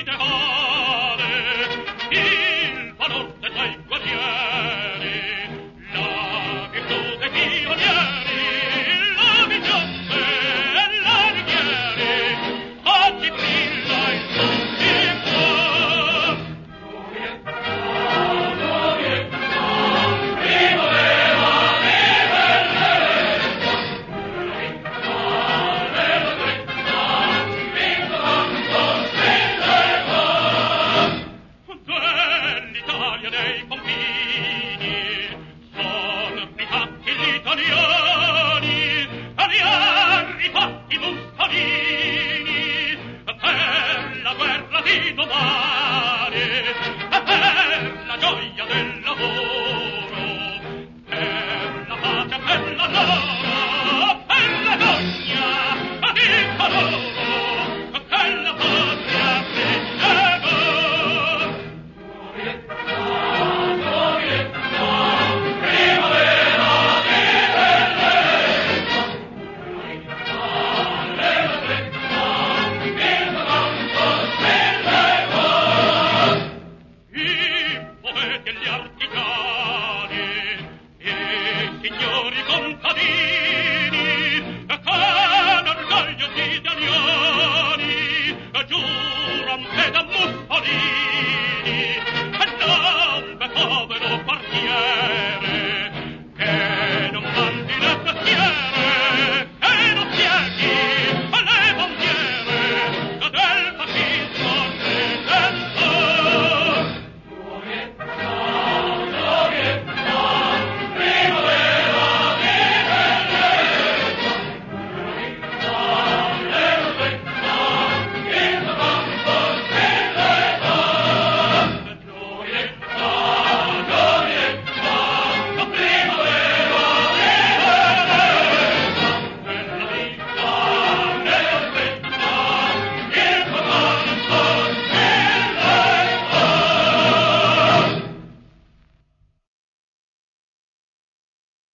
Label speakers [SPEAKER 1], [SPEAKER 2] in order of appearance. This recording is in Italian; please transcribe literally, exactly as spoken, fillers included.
[SPEAKER 1] ideale, il valor dei tuoi guerrieri, la virtù dei pionieri, la vigilanza e la righieri, oggi brilla il tuo dei confini son ritratti gli italiani e li han rifatti Mussolini per la guerra di domani e per la gioia del lavoro, per la pace e per la loro, per la gogna e il coloro che la patria prendeva. Gli artigiani e signori contadini con orgoglio di italiani giuran che da Mussolini non ve povero quartiere